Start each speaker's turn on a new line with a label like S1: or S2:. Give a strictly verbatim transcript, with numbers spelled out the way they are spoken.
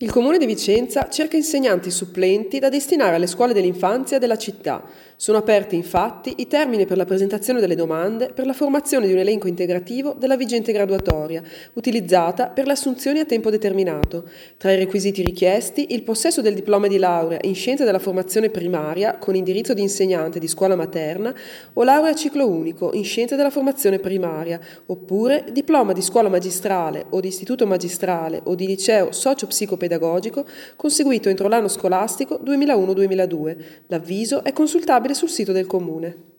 S1: Il Comune di Vicenza cerca insegnanti supplenti da destinare alle scuole dell'infanzia della città. Sono aperti infatti i termini per la presentazione delle domande per la formazione di un elenco integrativo della vigente graduatoria, utilizzata per le assunzioni a tempo determinato. Tra i requisiti richiesti, il possesso del diploma di laurea in scienze della formazione primaria con indirizzo di insegnante di scuola materna o laurea a ciclo unico in scienze della formazione primaria, oppure diploma di scuola magistrale o di istituto magistrale o di liceo socio-psicopedagogico conseguito entro l'anno scolastico duemilauno duemiladue. L'avviso è consultabile sul sito del Comune.